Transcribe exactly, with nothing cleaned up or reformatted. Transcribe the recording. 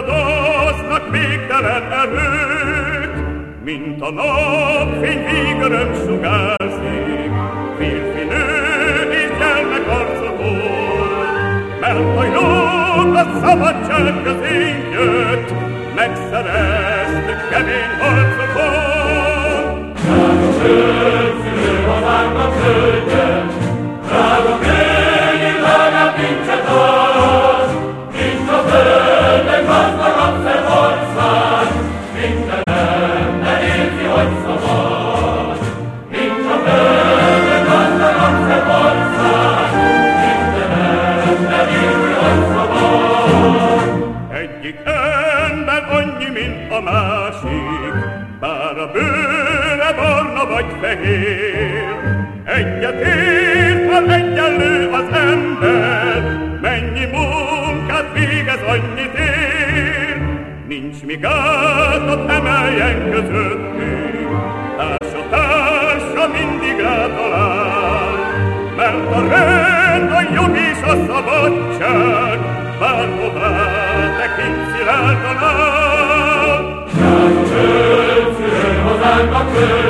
hordoznak végtelen erőt, mint a napfény végöröm sugárzik, férfi, nő és gyermek arcokon, mert a jog a szabadság közén jött, megszereztük kemény harcokon. Drága föld, szülő hazánknak földje, drága könnyű, drágább nincset az, nincs a földön gazdagabb szebb ország, minden nem érzi, hogy szabad. Nincs a földön gazdagabb szebb ország, minden nem érzi, hogy szabad. Egyik ember annyi, mint a másik, bár a bőre barna vagy fehér. Egyet ért, ha egyenlő az ember, mennyi munkát végez, annyit ér. Nincs mi gátat emeljen közöttünk, társa társa mindig rátalál. Mert a rend, a jog és a szabadság, bárhová tekint szilárdan áll. Drága föld, szülő hazánknak föld,